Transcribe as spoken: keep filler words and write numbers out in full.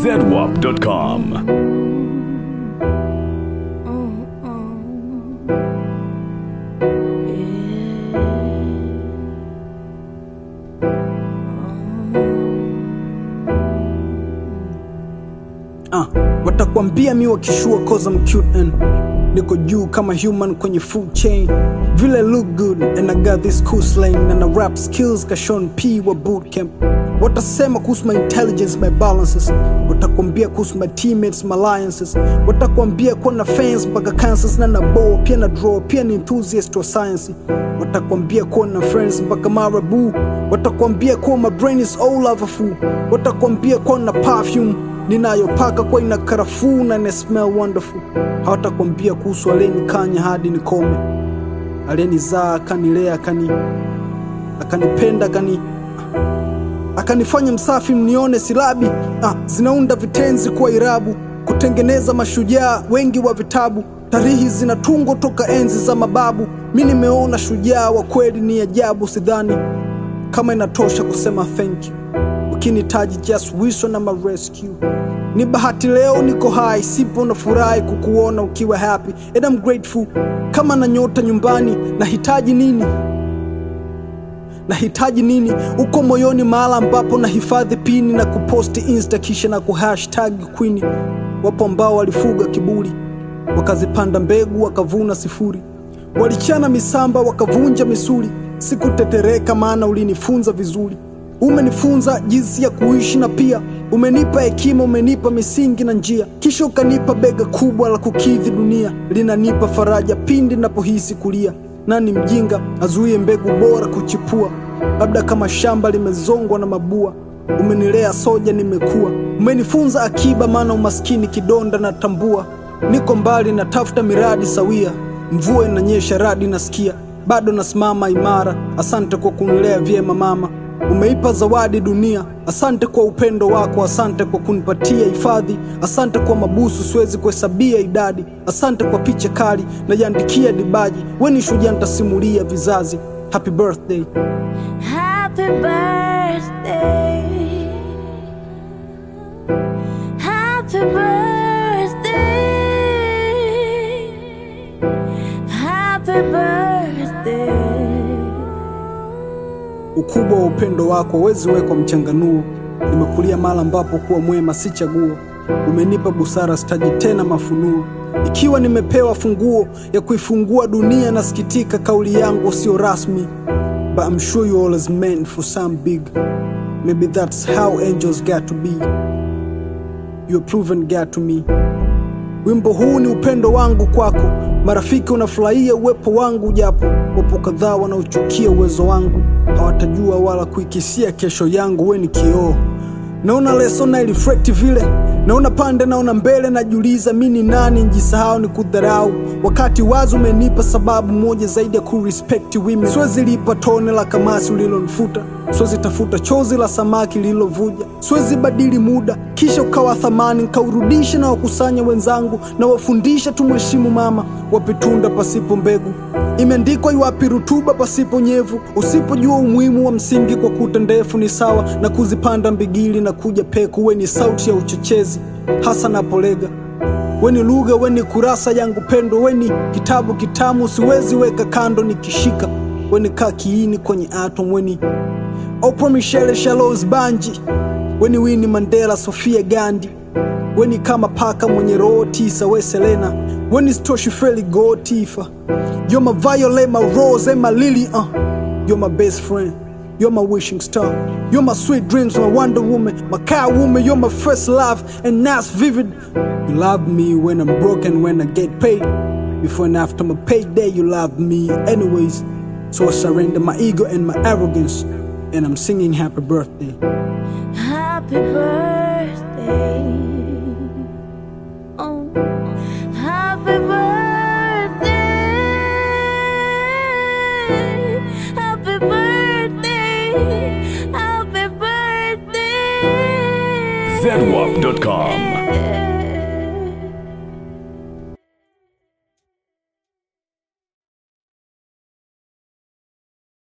zedwap dot com. Uh, watakwambia mi wakishua cause I'm cute and niko juu kama human kwenye food chain. Vile look good and I got this cool slang and I rap skills ka Sean P wa bootcamp. Watasema kuhusu my intelligence, my balances. Watakwambia kuhusu my teammates, my alliances. Watakwambia kuwa na fans mpaka Kansas na na ball, pia na draw, pia ni enthusiast wa science. Watakwambia kuwa na friends mpaka Marabu. Watakwambia kuwa my brain is all overfull. Watakwambia kuwa na perfume ninayopaka kwa ina karafuu na ina smell wonderful. Hawatakwambia kuhusu aliyenikanya hadi nikome, aliyenizaa akanilea, akani akanipenda, akani akanifanya msafi mnione silabi. Ah, zinaunda vitenzi kwa irabu, kutengeneza mashujaa wengi wa vitabu. Tarihi zinatungwa toka enzi za mababu. Mimi nimeona shujaa wa kweli ni ajabu. Sidhani kama inatosha kusema thank you. Ukinitaji just wish on my rescue. Ni bahati leo niko high, sipo na furahi kukuona ukiwa happy and I'm grateful. Kama na nyota nyumbani, nahitaji nini? Nahitaji nini? Uko moyoni mahala ambapo na hifadhi pini na kuposti insta kisha na kuhashtag queen. Wapo ambao walifuga kiburi, wakazipanda mbegu wakavuna sifuri. Walichana misamba wakavunja misuli. Sikutetereka maana ulinifunza vizuri. Umenifunza jinsi ya kuishi na pia umenipa hekima, umenipa misingi na njia. Kisha ukanipa bega kubwa la kukidhi dunia, linanipa faraja pindi napohisi kulia. Nani mjinga azuie mbegu bora kuchipua? Labda kama shamba limezongwa na mabua. Umenilea soja nimekuwa, umenifunza akiba maana umaskini kidonda na tambua. Niko mbali na tafuta miradi sawia, mvua inanyesha radi nasikia, bado nasimama imara. Asante kwa kunilea vyema mama, umeipa zawadi dunia. Asante kwa upendo wako, asante kwa kunipatia hifadhi. Asante kwa mabusu siwezi kuhesabia idadi. Asante kwa picha kali najiandikia dibaji. Wewe ni shujaa nitasimulia vizazi. Happy birthday. Happy birthday. Happy birthday. Happy birthday. Ukubwa wa upendo wako huwezi wekwa mchanganuo. Nimekulia mahali ambapo kuwa mwema si chaguo. Umenipa busara sitaji tena mafunuo. Ikiwa nimepewa funguo ya kuifungua dunia, nasikitika kauli yangu sio rasmi. But I'm sure you always meant for some big. Maybe that's how angels got to be. You're proven God to me. Wimbo huu ni upendo wangu kwako. Marafiki unafurahia uwepo wangu, japo wapo kadhaa wanaochukia uwezo wangu. Hawatajua wala kuikisia kesho yangu. We ni kioo, naona leso na reflect vile. Naona pande, naona mbele, najiuliza mimi ni nani njisahau ni kudharau. Wakati wazo umenipa sababu moja zaidi ya kurespect women. Siwezi lipa tone la kamasi ulilonifuta, siwezi tafuta chozi la samaki lililovuja. Siwezi badili muda kisha ukawa thamani, nikaurudisha na wakusanya wenzangu na wafundisha tumheshimu mama. Wapitunda pasipo mbegu, imeandikwa iwapi rutuba pasipo nyevu. Usipojua umuhimu wa msingi kwa kuta ndefu ni sawa na kuzipanda mbigili na kuja peku. We ni sauti ya uchochezi hasa napolega. We ni lugha, we ni kurasa yangu pendo. We ni kitabu kitamu siwezi weka kando nikishika. We ni kakiini kwenye atom. We ni Oprah Michelle Charles Banji. We ni Winnie Mandela Sophia Gandhi. We ni kama paka mwenye roho tisa. We Selena. We ni Stoshi Feli Gotifa. You're my violet, my rose and my lily. uh. You're my best friend, you're my wishing star. You're my sweet dreams, my Wonder Woman, my car woman. You're my first love and that's vivid. You love me when I'm broken, when I get paid. Before and after my payday, you love me anyways. So I surrender my ego and my arrogance, and I'm singing happy birthday. Happy birthday. Oh, happy birthday. Happy birthday. Happy birthday. zedwap dot com.